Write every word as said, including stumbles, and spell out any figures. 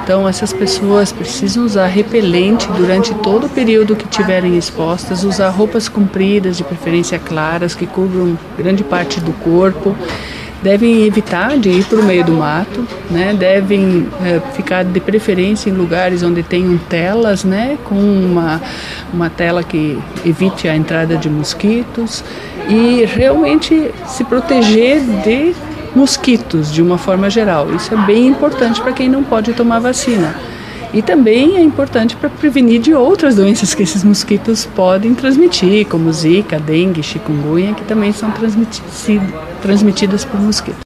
Então, essas pessoas precisam usar repelente durante todo o período que estiverem expostas, usar roupas compridas, de preferência claras, que cubram grande parte do corpo. Devem evitar de ir para o meio do mato, né? Devem é, ficar de preferência em lugares onde tenham telas, né? Com uma, uma tela que evite a entrada de mosquitos e realmente se proteger de mosquitos de uma forma geral. Isso é bem importante para quem não pode tomar vacina. E também é importante para prevenir de outras doenças que esses mosquitos podem transmitir, como zika, dengue, chikungunya, que também são transmitidas por mosquitos.